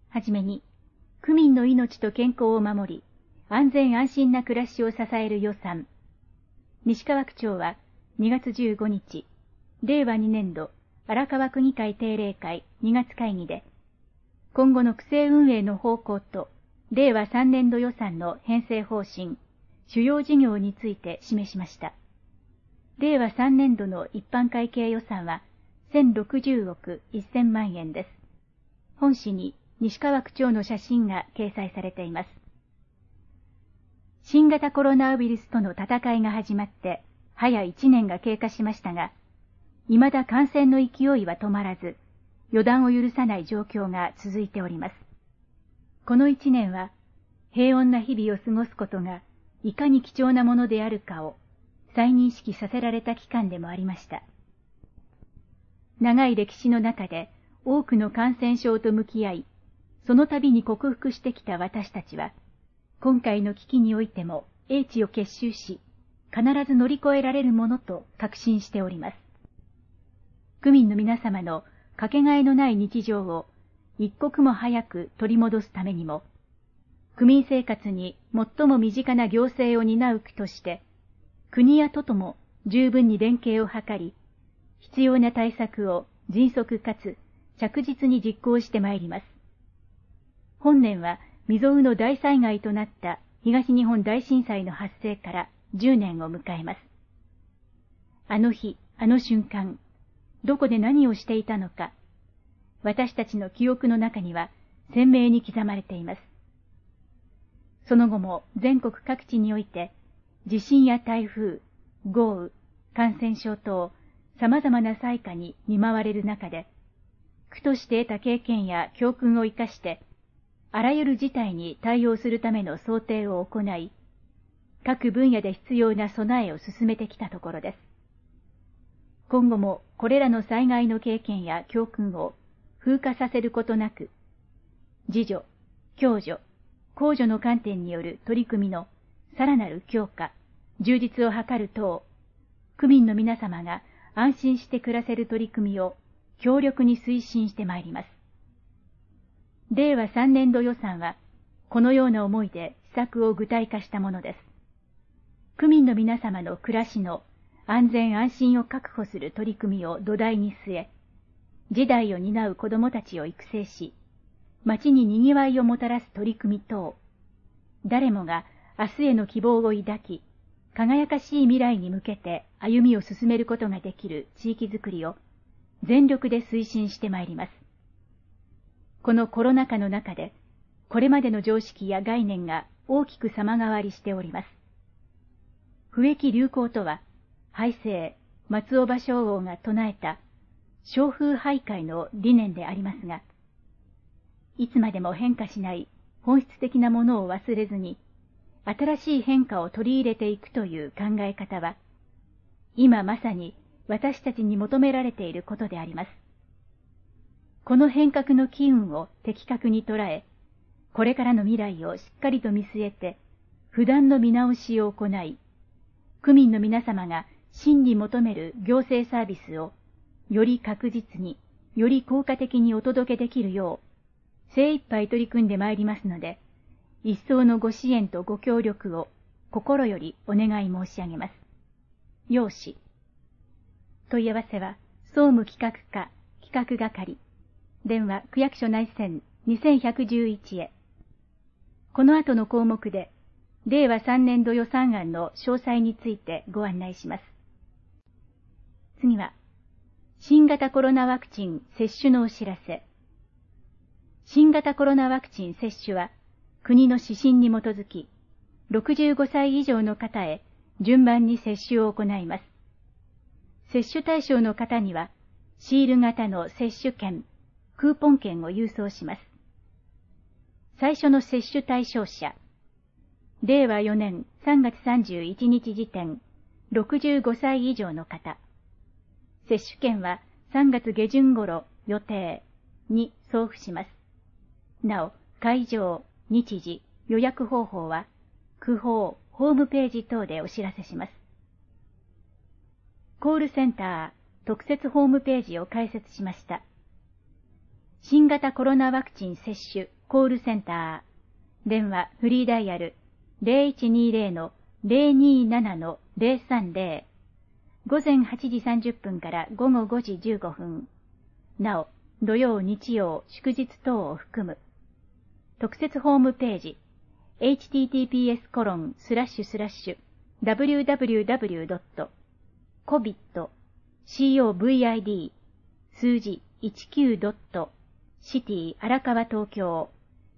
はじめに、区民の命と健康を守り、安全安心な暮らしを支える予算。西川区長は2月15日、令和2年度荒川区議会定例会2月会議で、今後の区政運営の方向と、令和3年度予算の編成方針、主要事業について示しました。令和3年度の一般会計予算は1060億1000万円です。本誌に西川区長の写真が掲載されています。新型コロナウイルスとの戦いが始まって早1年が経過しましたが、未だ感染の勢いは止まらず、予断を許さない状況が続いております。この1年は平穏な日々を過ごすことがいかに貴重なものであるかを再認識させられた期間でもありました。長い歴史の中で多くの感染症と向き合い、その度に克服してきた私たちは、今回の危機においても英知を結集し、必ず乗り越えられるものと確信しております。区民の皆様のかけがえのない日常を一刻も早く取り戻すためにも、区民生活に最も身近な行政を担う区として、国や都とも十分に連携を図り、必要な対策を迅速かつ着実に実行してまいります。本年は未曾有の大災害となった東日本大震災の発生から10年を迎えます。あの日、あの瞬間、どこで何をしていたのか、私たちの記憶の中には鮮明に刻まれています。その後も全国各地において、地震や台風、豪雨、感染症等、様々な災禍に見舞われる中で、区として得た経験や教訓を生かして、あらゆる事態に対応するための想定を行い、各分野で必要な備えを進めてきたところです。今後もこれらの災害の経験や教訓を風化させることなく、自助、共助、公助の観点による取り組みのさらなる強化、充実を図る等、区民の皆様が安心して暮らせる取り組みを強力に推進してまいります。令和3年度予算は、このような思いで施策を具体化したものです。区民の皆様の暮らしの安全安心を確保する取り組みを土台に据え、時代を担う子どもたちを育成し、町に賑わいをもたらす取り組み等、誰もが明日への希望を抱き、輝かしい未来に向けて歩みを進めることができる地域づくりを全力で推進してまいります。このコロナ禍の中で、これまでの常識や概念が大きく様変わりしております。不易流行とは、俳聖松尾芭蕉王が唱えた商風徘徊の理念でありますが、いつまでも変化しない本質的なものを忘れずに、新しい変化を取り入れていくという考え方は、今まさに私たちに求められていることであります。この変革の機運を的確に捉え、これからの未来をしっかりと見据えて、不断の見直しを行い、区民の皆様が真に求める行政サービスを、より確実に、より効果的にお届けできるよう、精一杯取り組んでまいりますので、一層のご支援とご協力を心よりお願い申し上げます。要旨。問い合わせは、総務企画課企画係、電話区役所内線2111へ。この後の項目で、令和3年度予算案の詳細についてご案内します。次は、新型コロナワクチン接種のお知らせ。新型コロナワクチン接種は、国の指針に基づき、65歳以上の方へ順番に接種を行います。接種対象の方には、シール型の接種券、クーポン券を郵送します。最初の接種対象者、令和4年3月31日時点、65歳以上の方。接種券は3月下旬頃予定に送付します。なお、会場、日時、予約方法は、区法、ホームページ等でお知らせします。コールセンター、特設ホームページを開設しました。 新型コロナワクチン接種コールセンター、電話フリーダイヤル 0120-027-030、午前8時30分から午後5時15分。なお、土曜日曜祝日等を含む。特設ホームページ https://www.covid数字 19.city 荒川東京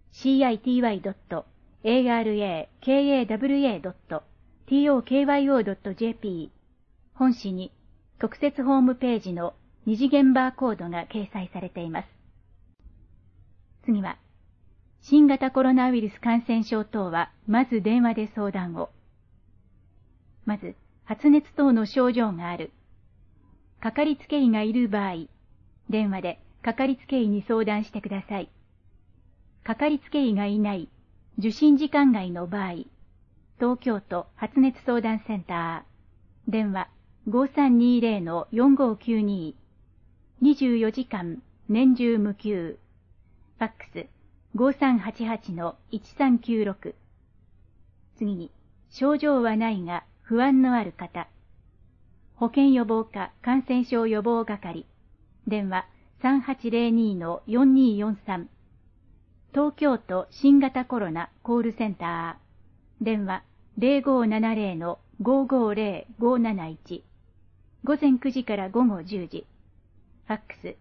city.arakawa.tokyo.jp 本誌に特設ホームページの二次元バーコードが掲載されています。次は、新型コロナウイルス感染症等はまず電話で相談を。まず、発熱等の症状がある。かかりつけ医がいる場合、電話でかかりつけ医に相談してください。かかりつけ医がいない、受診時間外の場合、東京都発熱相談センター、電話 5320-4592、24時間年中無休、ファックス 5388-1396。次に、症状はないが不安のある方、保健予防課感染症予防係、電話 3802-4243、東京都新型コロナコールセンター、電話 0570-550-571、午前9時から午後10時、ファックス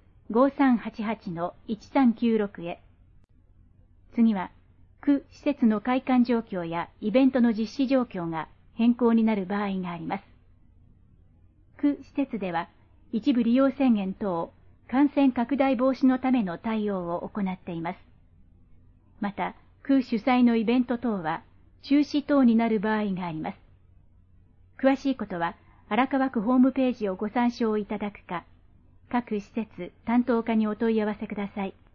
5388-1396 へ。次は、区施設の開館状況やイベントの実施状況が変更になる場合があります。区施設では、一部利用制限等、感染拡大防止のための対応を行っています。また、区主催のイベント等は、中止等になる場合があります。詳しいことは、荒川区ホームページをご参照いただくか、各施設担当課にお問い合わせください。